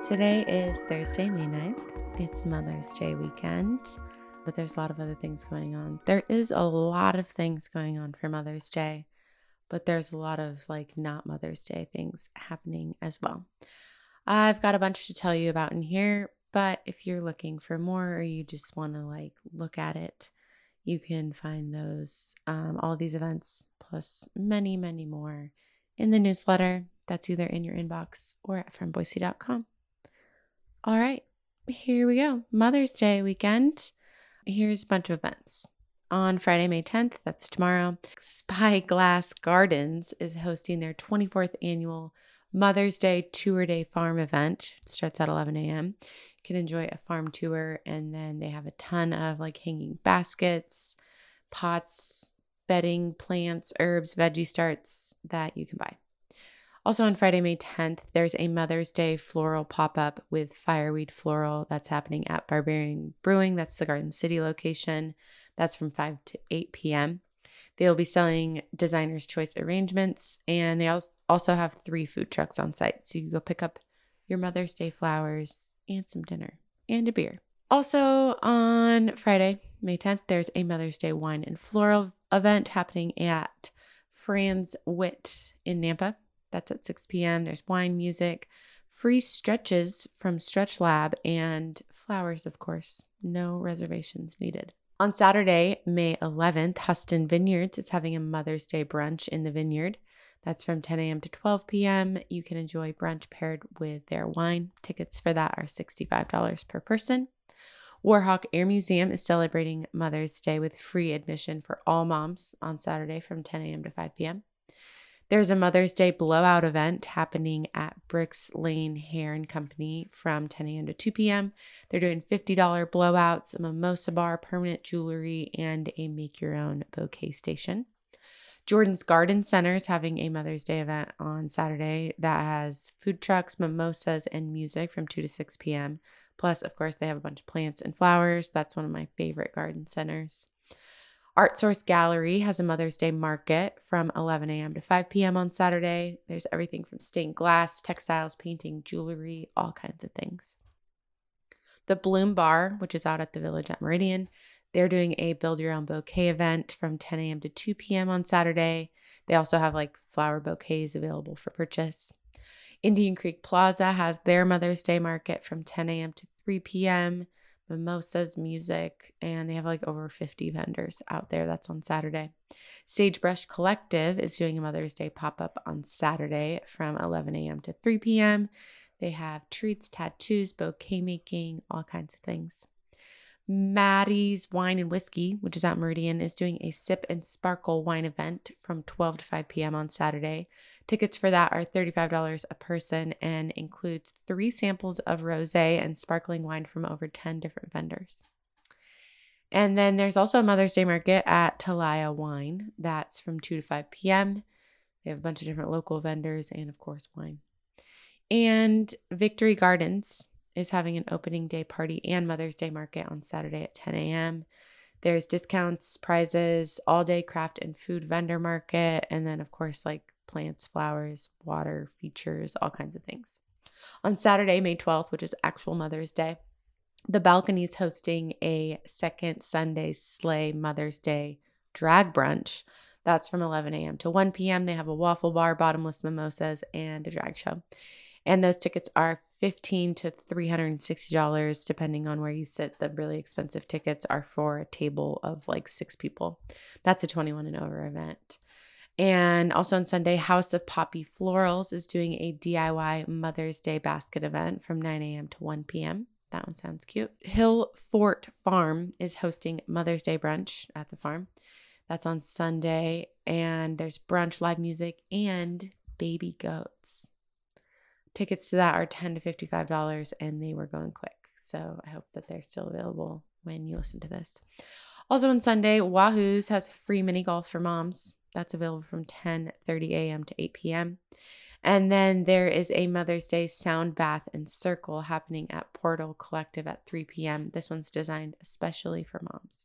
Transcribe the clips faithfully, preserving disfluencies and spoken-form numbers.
Today is Thursday, May ninth. It's Mother's Day weekend, but there's a lot of other things going on. There is a lot of things going on for Mother's Day, but there's a lot of like not Mother's Day things happening as well. I've got a bunch to tell you about in here, but if you're looking for more or you just want to like look at it, you can find those, um, all these events, plus many, many more in the newsletter that's either in your inbox or at from boise dot com. All right, here we go. Mother's Day weekend. Here's a bunch of events. On Friday, May tenth, that's tomorrow, Spyglass Gardens is hosting their twenty-fourth annual Mother's Day Tour Day Farm event. It starts at eleven a.m. You can enjoy a farm tour, and then they have a ton of like hanging baskets, pots, bedding, plants, herbs, veggie starts that you can buy. Also on Friday, May tenth, there's a Mother's Day floral pop-up with Fireweed Floral that's happening at Barbarian Brewing. That's the Garden City location. That's from five to eight p.m. They'll be selling designer's choice arrangements, and they also have three food trucks on site. So you can go pick up your Mother's Day flowers and some dinner and a beer. Also on Friday, May tenth, there's a Mother's Day wine and floral event happening at Franz Witt in Nampa. That's at six p.m. There's wine, music, free stretches from Stretch Lab, and flowers, of course. No reservations needed. On Saturday, May eleventh, Huston Vineyards is having a Mother's Day brunch in the vineyard. That's from ten a.m. to twelve p.m. You can enjoy brunch paired with their wine. Tickets for that are sixty-five dollars per person. Warhawk Air Museum is celebrating Mother's Day with free admission for all moms on Saturday from ten a.m. to five p.m. There's a Mother's Day blowout event happening at Bricks Lane Hair and Company from ten a.m. to two p.m. They're doing fifty dollars blowouts, a mimosa bar, permanent jewelry, and a make-your-own bouquet station. Jordan's Garden Center is having a Mother's Day event on Saturday that has food trucks, mimosas, and music from two to six p.m. Plus, of course, they have a bunch of plants and flowers. That's one of my favorite garden centers. Art Source Gallery has a Mother's Day market from eleven a.m. to five p.m. on Saturday. There's everything from stained glass, textiles, painting, jewelry, all kinds of things. The Bloom Bar, which is out at the Village at Meridian, they're doing a Build Your Own Bouquet event from ten a.m. to two p.m. on Saturday. They also have like flower bouquets available for purchase. Indian Creek Plaza has their Mother's Day market from ten a.m. to three p.m. Mimosas, music, and they have like over fifty vendors out there. That's on Saturday. Sagebrush Collective is doing a Mother's Day pop-up on Saturday from eleven a.m. to three p.m. They have treats, tattoos, bouquet making, all kinds of things. Maddie's Wine and Whiskey, which is at Meridian, is doing a Sip and Sparkle wine event from twelve to five p.m. on Saturday. Tickets for that are thirty-five dollars a person and includes three samples of rosé and sparkling wine from over ten different vendors. And then there's also a Mother's Day market at Talaya Wine. That's from two to five p.m. They have a bunch of different local vendors and, of course, wine. And Victory Gardens is having an opening day party and Mother's Day market on Saturday at ten a.m. There's discounts, prizes, all-day craft and food vendor market, and then, of course, like plants, flowers, water, features, all kinds of things. On Saturday, May twelfth, which is actual Mother's Day, the Balcony is hosting a second Sunday Slay Mother's Day drag brunch. That's from eleven a.m. to one p.m. They have a waffle bar, bottomless mimosas, and a drag show. And those tickets are fifteen dollars to three hundred sixty dollars depending on where you sit. The really expensive tickets are for a table of like six people. That's a twenty-one and over event. And also on Sunday, House of Poppy Florals is doing a D I Y Mother's Day basket event from nine a.m. to one p.m. That one sounds cute. Hill Fort Farm is hosting Mother's Day brunch at the farm. That's on Sunday. And there's brunch, live music, and baby goats. Tickets to that are ten dollars to fifty-five dollars, and they were going quick. So I hope that they're still available when you listen to this. Also on Sunday, Wahoo's has free mini golf for moms. That's available from ten thirty a.m. to eight p.m. And then there is a Mother's Day sound bath and circle happening at Portal Collective at three p.m. This one's designed especially for moms.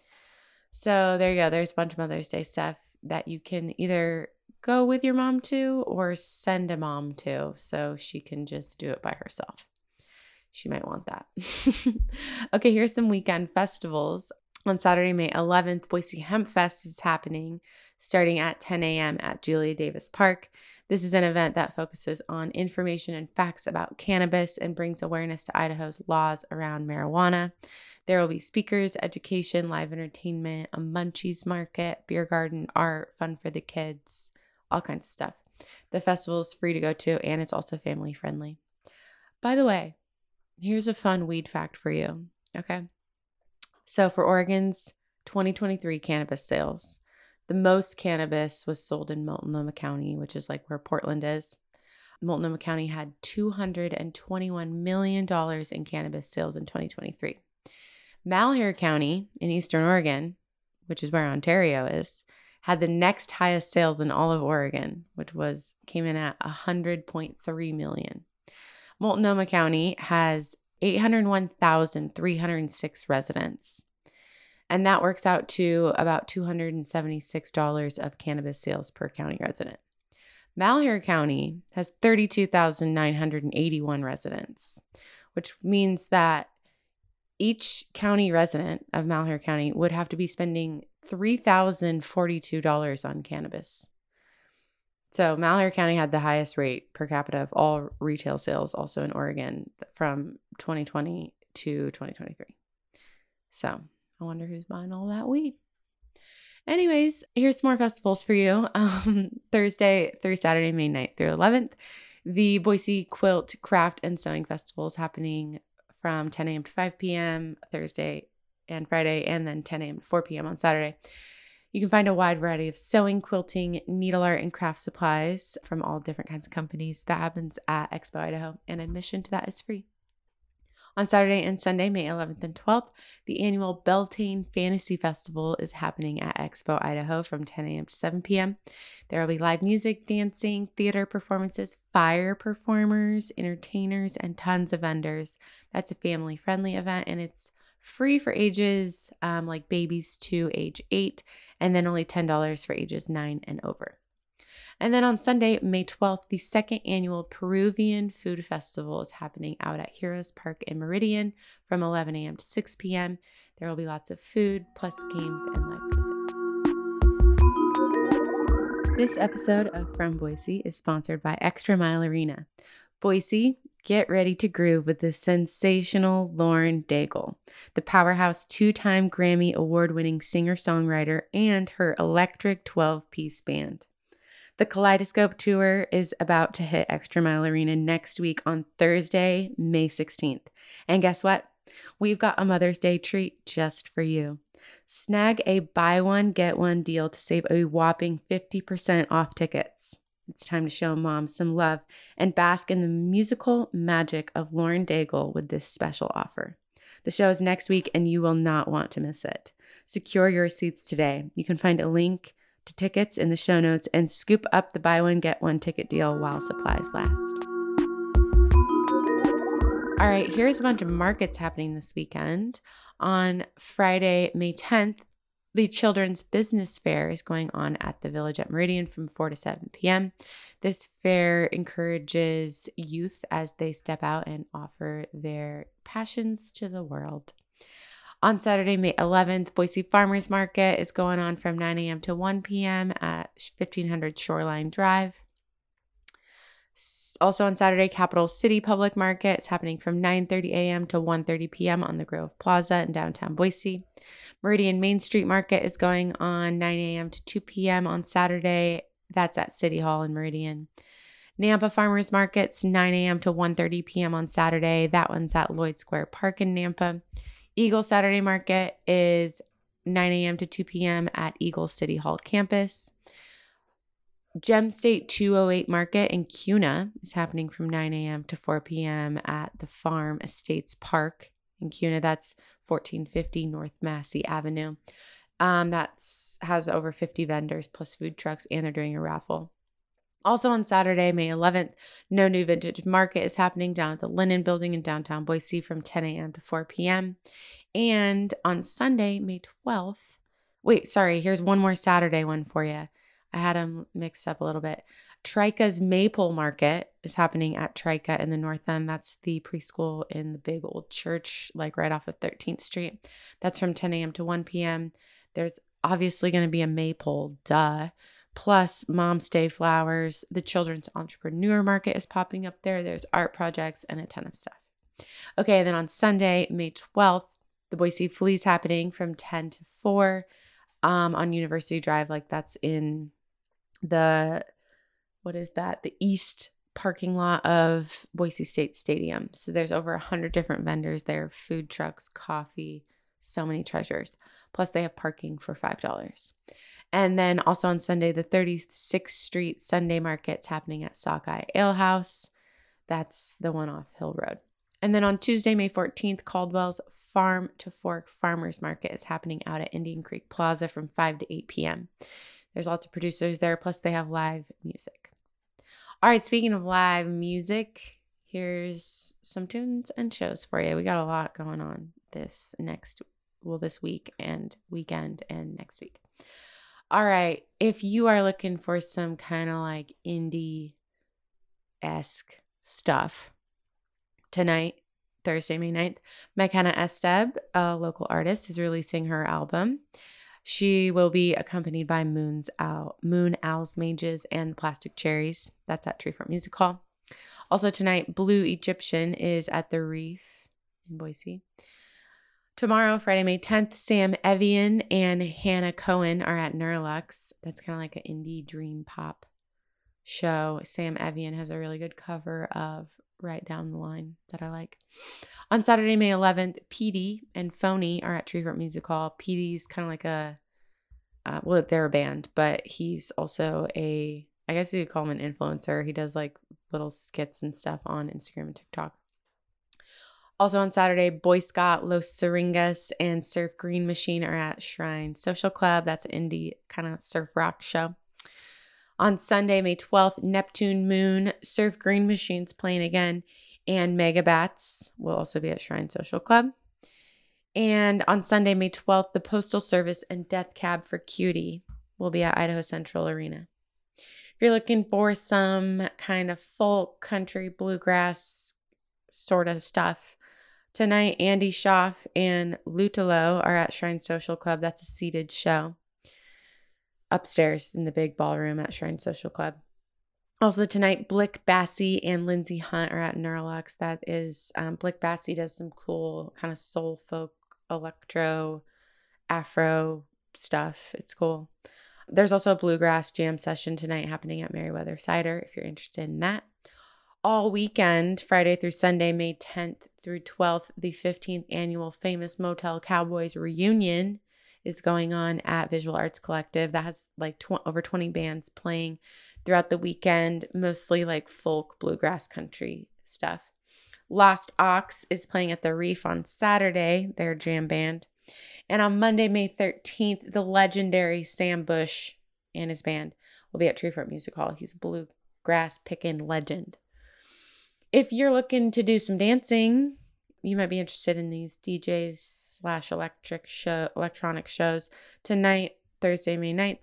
So there you go. There's a bunch of Mother's Day stuff that you can either go with your mom to or send a mom to so she can just do it by herself. she might want that. Okay, here's some weekend festivals. On Saturday, May eleventh, Boise Hemp Fest is happening starting at ten a.m. at Julia Davis Park. This is an event that focuses on information and facts about cannabis and brings awareness to Idaho's laws around marijuana. There will be speakers, education, live entertainment, a munchies market, beer garden, art, fun for the kids, all kinds of stuff. The festival is free to go to, and it's also family friendly. By the way, here's a fun weed fact for you, okay? So for Oregon's twenty twenty-three cannabis sales, the most cannabis was sold in Multnomah County, which is like where Portland is. Multnomah County had two hundred twenty-one million dollars in cannabis sales in twenty twenty-three. Malheur County in Eastern Oregon, which is where Ontario is, had the next highest sales in all of Oregon, which was came in at one hundred point three million dollars. Multnomah County has eight hundred one thousand three hundred six residents. And that works out to about two hundred seventy-six dollars of cannabis sales per county resident. Malheur County has thirty-two thousand nine hundred eighty-one residents, which means that each county resident of Malheur County would have to be spending three thousand forty-two dollars on cannabis. So Malheur County had the highest rate per capita of all retail sales also in Oregon from twenty twenty to twenty twenty-three. So I wonder who's buying all that weed. Anyways, here's some more festivals for you. Um, Thursday through Saturday, May ninth through eleventh, the Boise Quilt Craft and Sewing Festival is happening from ten a.m. to five p.m. Thursday and Friday, and then ten a.m. to four p.m. on Saturday. You can find a wide variety of sewing, quilting, needle art, and craft supplies from all different kinds of companies. That happens at Expo Idaho, and admission to that is free. On Saturday and Sunday, May eleventh and twelfth, the annual Beltane Fantasy Festival is happening at Expo Idaho from ten a.m. to seven p.m. There will be live music, dancing, theater performances, fire performers, entertainers, and tons of vendors. That's a family-friendly event, and it's free for ages um, like babies to age eight, and then only ten dollars for ages nine and over. And then on Sunday, May twelfth, the second annual Peruvian Food Festival is happening out at Heroes Park in Meridian from eleven a.m. to six p.m. There will be lots of food, plus games and live music. This episode of From Boise is sponsored by Extra Mile Arena. Boise, get ready to groove with the sensational Lauren Daigle, the powerhouse two-time Grammy award-winning singer-songwriter, and her electric twelve-piece band. The Kaleidoscope Tour is about to hit Extra Mile Arena next week on Thursday, May sixteenth. And guess what? We've got a Mother's Day treat just for you. Snag a buy one, get one deal to save a whopping fifty percent off tickets. It's time to show mom some love and bask in the musical magic of Lauren Daigle with this special offer. The show is next week and you will not want to miss it. Secure your seats today. You can find a link to tickets in the show notes and scoop up the buy one, get one ticket deal while supplies last. All right, here's a bunch of markets happening this weekend. On Friday, May tenth, the Children's Business Fair is going on at the Village at Meridian from four to seven p.m. This fair encourages youth as they step out and offer their passions to the world. On Saturday, May eleventh, Boise Farmers Market is going on from nine a.m. to one p.m. at fifteen hundred Shoreline Drive. Also on Saturday, Capital City Public Market is happening from nine thirty a.m. to one thirty p.m. on the Grove Plaza in downtown Boise. Meridian Main Street Market is going on nine a.m. to two p.m. on Saturday. That's at City Hall in Meridian. Nampa Farmers Market's nine a.m. to one thirty p.m. on Saturday. That one's at Lloyd Square Park in Nampa. Eagle Saturday Market is nine a.m. to two p.m. at Eagle City Hall campus. Gem State two oh eight Market in Kuna is happening from nine a.m. to four p.m. at the Farm Estates Park in Kuna. That's fourteen fifty North Massey Avenue. Um, that's has over fifty vendors plus food trucks, and they're doing a raffle. Also on Saturday, May eleventh, No New Vintage Market is happening down at the Linen Building in downtown Boise from ten a.m. to four p.m. And on Sunday, May twelfth, wait, sorry, here's one more Saturday one for you. I had them mixed up a little bit. Trika's Maypole Market is happening at Trika in the North End. That's the preschool in the big old church, like right off of thirteenth Street. That's from ten a.m. to one p.m. There's obviously going to be a maypole, duh. Plus Mom's Day flowers. The Children's Entrepreneur Market is popping up there. There's art projects and a ton of stuff. Okay, then on Sunday, May twelfth, the Boise Flea is happening from ten to four um, on University Drive. Like that's in the, what is that? The east parking lot of Boise State Stadium. So there's over a hundred different vendors there, food trucks, coffee, so many treasures. Plus they have parking for five dollars. And then also on Sunday, the thirty-sixth Street Sunday Market's happening at Sockeye Ale House. That's the one off Hill Road. And then on Tuesday, May fourteenth, Caldwell's Farm to Fork Farmers Market is happening out at Indian Creek Plaza from five to eight p.m. There's lots of producers there, plus they have live music. All right, speaking of live music, here's some tunes and shows for you. We got a lot going on this next, well, this week and weekend and next week. All right, if you are looking for some kind of like indie-esque stuff, tonight, Thursday, May ninth, McKenna Esteb, a local artist, is releasing her album. She will be accompanied by Moon's Owl, Moon Owls Mages and the Plastic Cherries. That's at Treefront Music Hall. Also tonight, Blue Egyptian is at the Reef in Boise. Tomorrow, Friday, May tenth, Sam Evian and Hannah Cohen are at Nerlux. That's kind of like an indie dream pop show. Sam Evian has a really good cover of Right Down the Line that I like. On Saturday, May eleventh, Petey and Phony are at Treefront Music Hall. Petey's kind of like a, uh, well, they're a band, but he's also a, I guess you could call him an influencer. He does like little skits and stuff on Instagram and TikTok. Also on Saturday, Boy Scott, Los Syringas, and Surf Green Machine are at Shrine Social Club. That's an indie kind of surf rock show. On Sunday, May twelfth, Neptune Moon, Surf Green Machine's playing again, and Megabats will also be at Shrine Social Club. And on Sunday, May twelfth, the Postal Service and Death Cab for Cutie will be at Idaho Central Arena. If you're looking for some kind of folk, country, bluegrass sort of stuff, tonight, Andy Schaff and Lutalo are at Shrine Social Club. That's a seated show upstairs in the big ballroom at Shrine Social Club. Also tonight, Blick Bassey and Lindsay Hunt are at Nerlux. That is, um, Blick Bassey does some cool kind of soul folk, electro, Afro stuff. It's cool. There's also a bluegrass jam session tonight happening at Meriwether Cider if you're interested in that. All weekend, Friday through Sunday, May tenth through twelfth, the fifteenth annual Famous Motel Cowboys reunion is going on at Visual Arts Collective. That has like tw- over twenty bands playing throughout the weekend, mostly like folk, bluegrass, country stuff. Lost Ox is playing at the Reef on Saturday, their jam band. And on Monday, May thirteenth, the legendary Sam Bush and his band will be at Treefront Music Hall. He's a bluegrass picking legend. If you're looking to do some dancing, you might be interested in these D Js slash electric show, electronic shows. Tonight, Thursday, May ninth,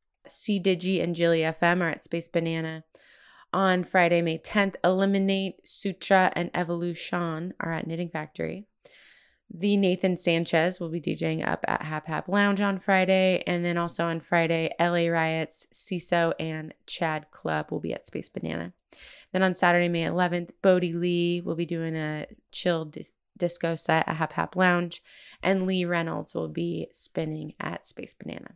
C Digi and Jilly F M are at Space Banana. On Friday, May tenth, Eliminate, Sutra, and Evolution are at Knitting Factory. The Nathan Sanchez will be DJing up at Hap Hap Lounge on Friday. And then also on Friday, L A Riots, C I S O, and Chad Club will be at Space Banana. Then on Saturday, May eleventh, Bodie Lee will be doing a chill dis- disco set at Hap Hap Lounge. And Lee Reynolds will be spinning at Space Banana.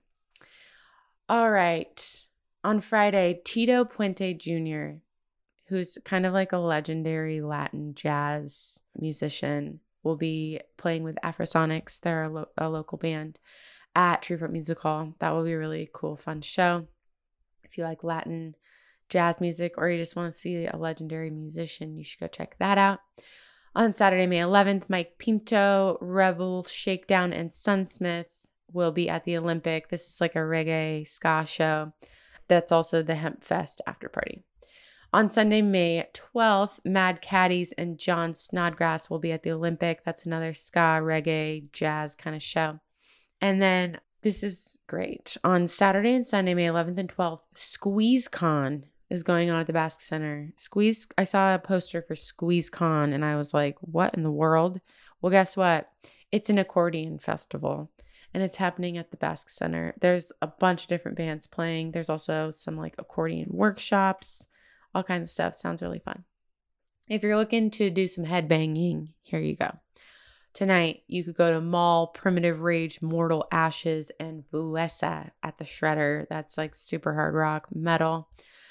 All right. On Friday, Tito Puente Junior, who's kind of like a legendary Latin jazz musician, will be playing with Afrosonics. They're a, lo- a local band at Treefront Music Hall. That will be a really cool, fun show. If you like Latin jazz music or you just want to see a legendary musician, you should go check that out. On Saturday, May eleventh, Mike Pinto, Rebel Shakedown, and Sunsmith will be at the Olympic. This is like a reggae ska show. That's also the Hemp Fest after party. On Sunday, May twelfth, Mad Caddies and John Snodgrass will be at the Olympic. That's another ska, reggae, jazz kind of show. And then this is great. On Saturday and Sunday, May eleventh and twelfth, SqueezeCon is going on at the Basque Center. Squeeze, I saw a poster for Squeeze Con and I was like, what in the world? Well, guess what? It's an accordion festival and it's happening at the Basque Center. There's a bunch of different bands playing. There's also some like accordion workshops, all kinds of stuff. Sounds really fun. If you're looking to do some headbanging, here you go. Tonight, you could go to Mall, Primitive Rage, Mortal Ashes, and Vulesa at the Shredder. That's like super hard rock metal.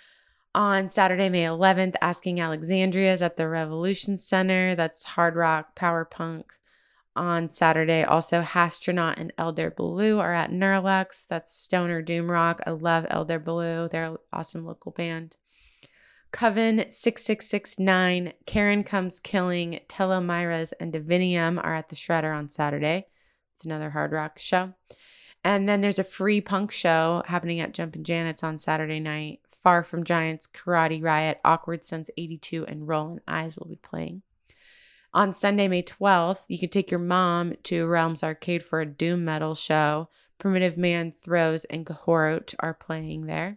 On Saturday, May eleventh, Asking Alexandria is at the Revolution Center. That's hard rock, power punk. On Saturday, also Hastronaut and Elder Blue are at Neuralux. That's stoner doom rock. I love Elder Blue. They're an awesome local band. Coven six six six nine, Karen Comes Killing, Telomiras, and Divinium are at the Shredder on Saturday. It's another hard rock show. And then there's a free punk show happening at Jumpin' Janet's on Saturday night. Far From Giants, Karate Riot, Awkward Sense eighty-two, and Rollin' Eyes will be playing. On Sunday, May twelfth, you can take your mom to Realms Arcade for a doom metal show. Primitive Man, Throws, and Gahorot are playing there.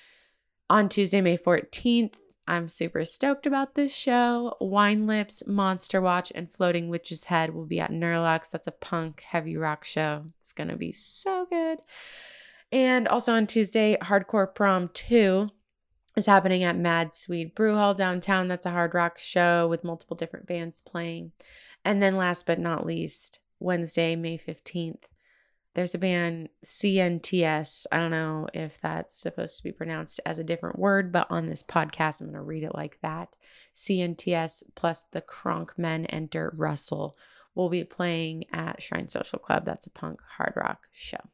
On Tuesday, May fourteenth, I'm super stoked about this show. Wine Lips, Monster Watch, and Floating Witch's Head will be at Neuralux. That's a punk heavy rock show. It's going to be so good. And also on Tuesday, Hardcore Prom two is happening at Mad Swede Brew Hall downtown. That's a hard rock show with multiple different bands playing. And then last but not least, Wednesday, May fifteenth, there's a band, C N T S. I don't know if that's supposed to be pronounced as a different word, but on this podcast, I'm going to read it like that. C N T S plus the Kronk Men and Dirt Russell will be playing at Shrine Social Club. That's a punk hard rock show.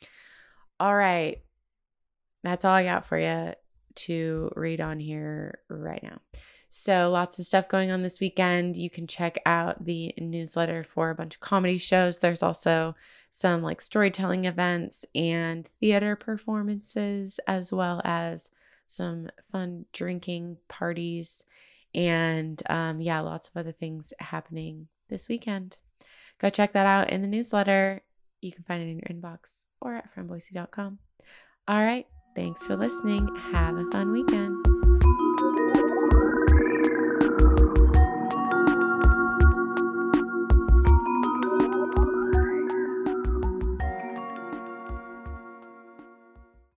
All right. That's all I got for you to read on here right now. So lots of stuff going on this weekend. You can check out the newsletter for a bunch of comedy shows. There's also some like storytelling events and theater performances, as well as some fun drinking parties. And um, yeah, lots of other things happening this weekend. Go check that out in the newsletter. You can find it in your inbox or at from boise dot com. All right. Thanks for listening. Have a fun weekend.